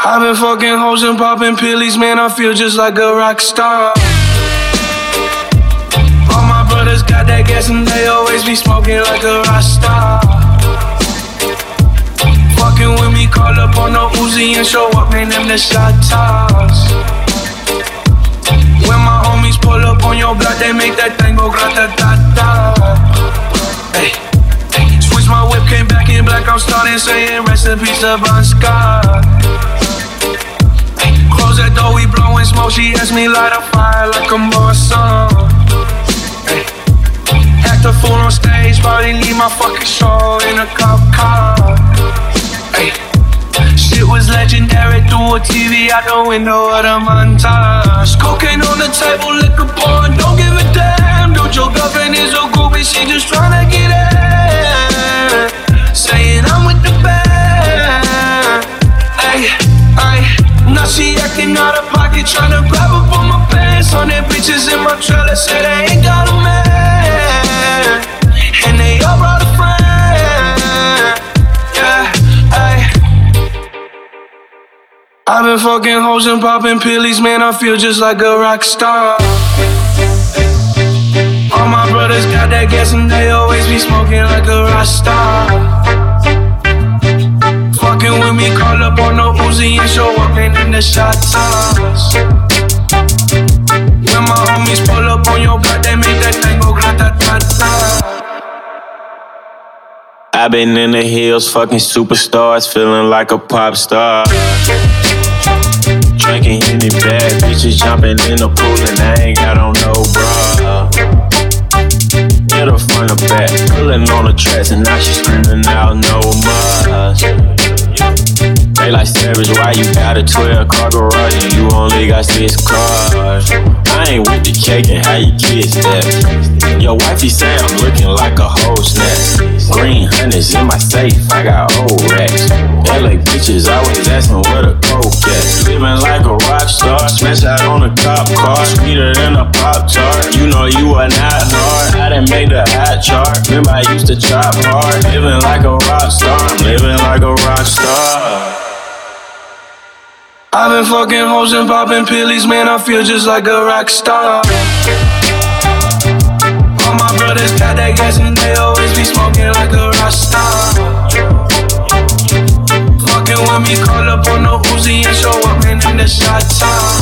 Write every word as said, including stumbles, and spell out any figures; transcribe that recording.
I've been fucking hoes and popping pillies, man, I feel just like a rock star. All my brothers got that gas and they always be smoking like a rock star. Fucking with me, call up on the Uzi and show up, man, them the shot toss. When my homies pull up on your block, they make that thing go grata-ta-ta. Hey, switch my whip, came back in black, I'm starting saying recipes to Bon Scott. Close that door, we blowing smoke, she asked me light a fire like a Morrison. Hey, act a fool on stage, probably leave my fucking show in a cop car. Hey, shit was legendary through a T V out the window of the montage. Cocaine on the table, liquor pouring, don't give a damn. Dude, your girlfriend is a groupie, she just tryna get in. Saying I'm with the band. Ay, ay, now she acting out of pocket, tryna grab up on my pants. On them bitches in my trailer, say they ain't got a man, and they all brought a friend. Yeah, ay. I've been fucking hoes and popping pillies, man, I feel just like a rock star. All my brothers got that gas and they always be smoking like a rock star. Fucking with me, call up on the Uzi and show up, man, in the shot toss. When my homies pull up on your block, they make that thing go grata-ta-ta. I've been in the hills, fucking superstars, feeling like a pop star. Drinking Henny bad, bitches jumping in the pool and I ain't got on no bra. Hit her front or back, pulling on the tracks and now she screaming out no more. They like Savage, why you got a twelve car garage and you only got six cars? I ain't with the cake and how you kids that. Your wifey say I'm looking like a whole snack. Green hundreds in my safe, I got old racks. L A bitches always asking where the coke at. Living like a rock star, smash out on a cop car, sweeter than a Pop Tart. You know you are not hard, I done made the hot chart. Remember I used to chop hard, living like a rock star, I'm living like a rock star. I've been fucking hoes and popping pillies, man, I feel just like a rock star. All my brothers got that gas and they always be smoking like a rock star. Fucking with me, call up on the Uzi and show up, man, in the shot town.